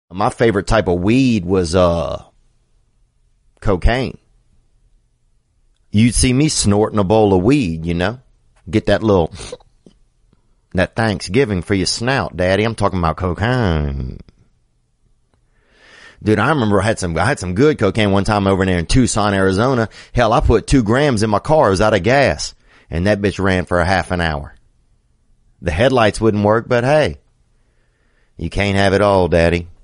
My favorite type of weed was, cocaine. You'd see me snorting a bowl of weed, you know? Get that little, that Thanksgiving for your snout, daddy. I'm talking about cocaine. Dude, I remember I had some good cocaine one time over there in Tucson, Arizona. Hell, I put 2 grams in my car. It was out of gas. And that bitch ran for a half an hour. The headlights wouldn't work, but hey, you can't have it all, daddy.